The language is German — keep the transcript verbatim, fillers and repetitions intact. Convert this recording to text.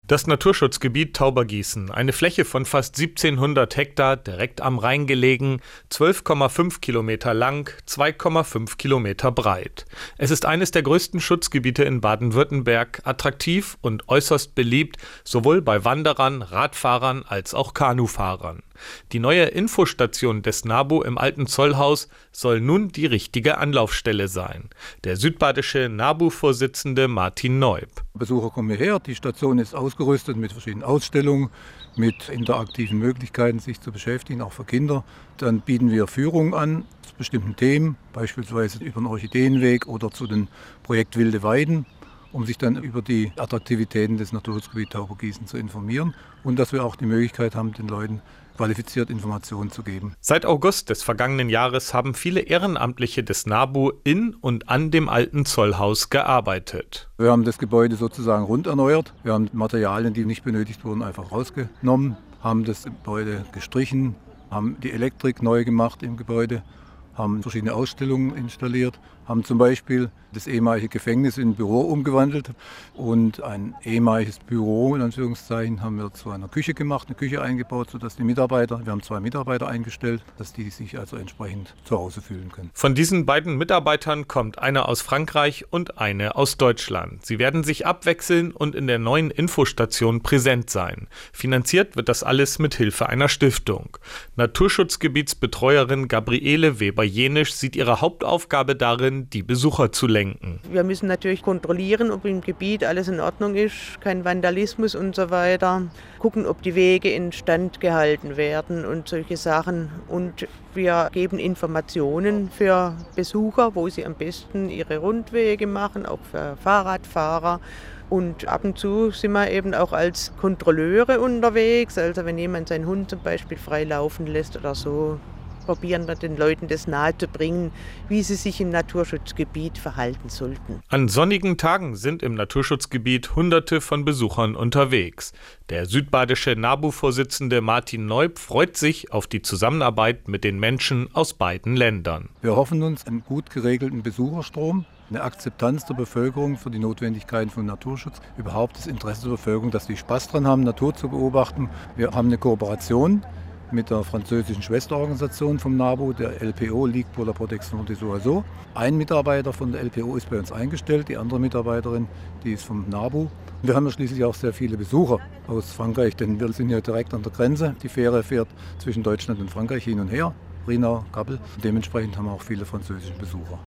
Das Naturschutzgebiet Taubergießen, eine Fläche von fast siebzehnhundert Hektar, direkt am Rhein gelegen, zwölf Komma fünf Kilometer lang, zwei Komma fünf Kilometer breit. Es ist eines der größten Schutzgebiete in Baden-Württemberg, attraktiv und äußerst beliebt, sowohl bei Wanderern, Radfahrern als auch Kanufahrern. Die neue Infostation des NABU im alten Zollhaus soll nun die richtige Anlaufstelle sein. Der südbadische NABU-Vorsitzende Martin Neub. Besucher kommen hierher, die Station ist ausgerüstet mit verschiedenen Ausstellungen, mit interaktiven Möglichkeiten, sich zu beschäftigen, auch für Kinder. Dann bieten wir Führungen an zu bestimmten Themen, beispielsweise über den Orchideenweg oder zu dem Projekt Wilde Weiden, um sich dann über die Attraktivitäten des Naturschutzgebiets Taubergießen zu informieren und dass wir auch die Möglichkeit haben, den Leuten qualifiziert Informationen zu geben. Seit August des vergangenen Jahres haben viele Ehrenamtliche des NABU in und an dem alten Zollhaus gearbeitet. Wir haben das Gebäude sozusagen rund erneuert. Wir haben Materialien, die nicht benötigt wurden, einfach rausgenommen, haben das Gebäude gestrichen, haben die Elektrik neu gemacht im Gebäude, haben verschiedene Ausstellungen installiert, haben zum Beispiel das ehemalige Gefängnis in ein Büro umgewandelt und ein ehemaliges Büro, in Anführungszeichen, haben wir zu einer Küche gemacht, eine Küche eingebaut, sodass die Mitarbeiter, wir haben zwei Mitarbeiter eingestellt, dass die sich also entsprechend zu Hause fühlen können. Von diesen beiden Mitarbeitern kommt eine aus Frankreich und eine aus Deutschland. Sie werden sich abwechseln und in der neuen Infostation präsent sein. Finanziert wird das alles mit Hilfe einer Stiftung. Naturschutzgebietsbetreuerin Gabriele Weber-Jenisch sieht ihre Hauptaufgabe darin, die Besucher zu lenken. Wir müssen natürlich kontrollieren, ob im Gebiet alles in Ordnung ist, kein Vandalismus und so weiter. Gucken, ob die Wege instand gehalten werden und solche Sachen. Und wir geben Informationen für Besucher, wo sie am besten ihre Rundwege machen, auch für Fahrradfahrer. Und ab und zu sind wir eben auch als Kontrolleure unterwegs. Also wenn jemand seinen Hund zum Beispiel frei laufen lässt oder so, probieren wir den Leuten das nahezubringen, wie sie sich im Naturschutzgebiet verhalten sollten. An sonnigen Tagen sind im Naturschutzgebiet Hunderte von Besuchern unterwegs. Der südbadische NABU-Vorsitzende Martin Neub freut sich auf die Zusammenarbeit mit den Menschen aus beiden Ländern. Wir hoffen uns einen gut geregelten Besucherstrom, eine Akzeptanz der Bevölkerung für die Notwendigkeiten von Naturschutz, überhaupt das Interesse der Bevölkerung, dass sie Spaß dran haben, Natur zu beobachten. Wir haben eine Kooperation mit der französischen Schwesterorganisation vom NABU, der L P O, Ligue pour la Protection des Oiseaux. Ein Mitarbeiter von der L P O ist bei uns eingestellt, die andere Mitarbeiterin, die ist vom NABU. Wir haben ja schließlich auch sehr viele Besucher aus Frankreich, denn wir sind hier direkt an der Grenze. Die Fähre fährt zwischen Deutschland und Frankreich hin und her, Rhinau, Kappel. Dementsprechend haben wir auch viele französische Besucher.